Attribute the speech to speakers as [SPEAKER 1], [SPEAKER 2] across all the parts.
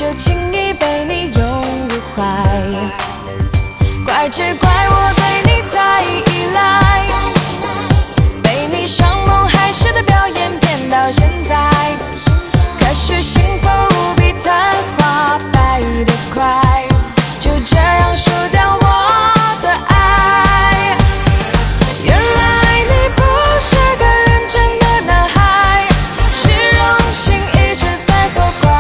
[SPEAKER 1] 就轻易被你拥入怀。怪只怪我对你太依赖，被你上梦海誓的表演骗到现在。可是幸福无比昙花败得快，就这样输掉我的爱。原来你不是个认真的男孩，虚荣心一直在作怪。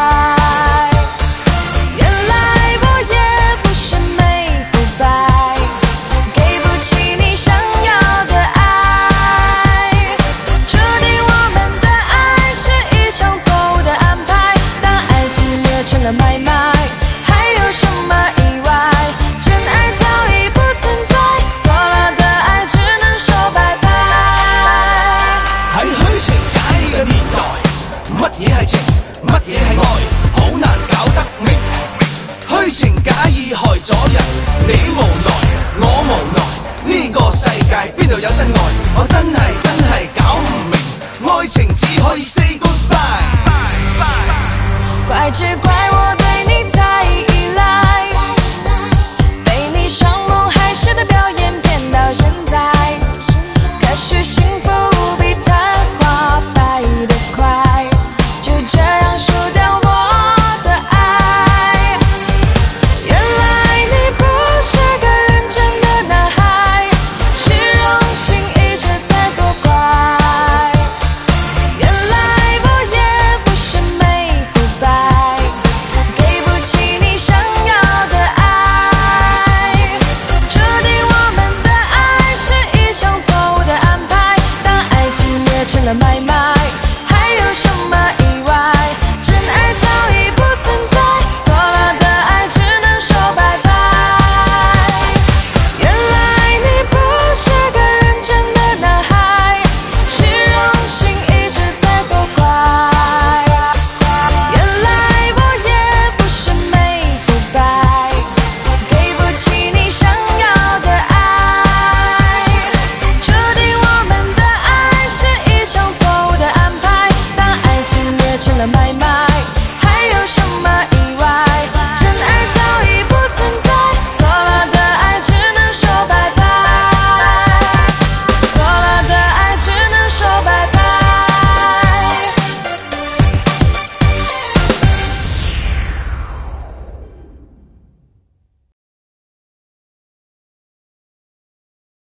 [SPEAKER 1] 原来我也不是没腐败，给不起你想要的爱。注定我们的爱是一场错误的安排，当爱情变成了买卖，还有什么意外？真爱早已不存在，错了的爱只能说拜拜。
[SPEAKER 2] 喺虛情假意嘅年代，乜嘢係情，乜嘢係愛，好難搞得明。虛情假意害咗人，你無奈，我無奈。呢個世界邊度有真愛？我真係搞唔明，愛情只可以 say goodbye。
[SPEAKER 1] 怪只怪我